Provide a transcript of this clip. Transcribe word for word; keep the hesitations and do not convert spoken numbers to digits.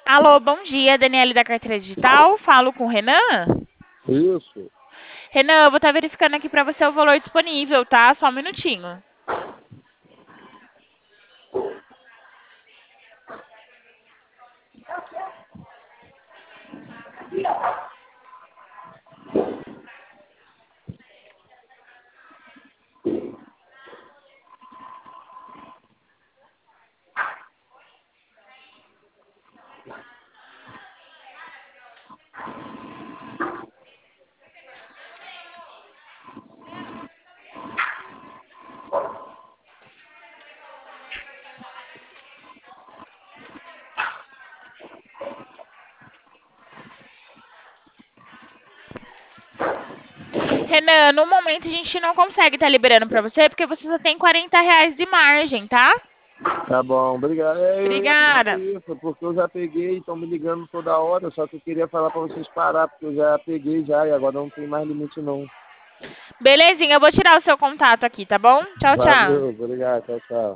Alô, bom dia, Daniele da Carteira Digital. Falo com o Renan. Isso. Renan, eu vou estar verificando aqui para você o valor disponível, tá? Só um minutinho. Renan, no momento a gente não consegue estar liberando para você porque você só tem quarenta reais de margem, tá? Tá bom, obrigado. É, eu ia pedir Obrigada. isso, porque eu já peguei, estão me ligando toda hora, só que eu queria falar pra vocês parar, porque eu já peguei já e agora não tem mais limite não. Belezinha, eu vou tirar o seu contato aqui, tá bom? Tchau, tchau. Valeu, obrigado, tchau, tchau.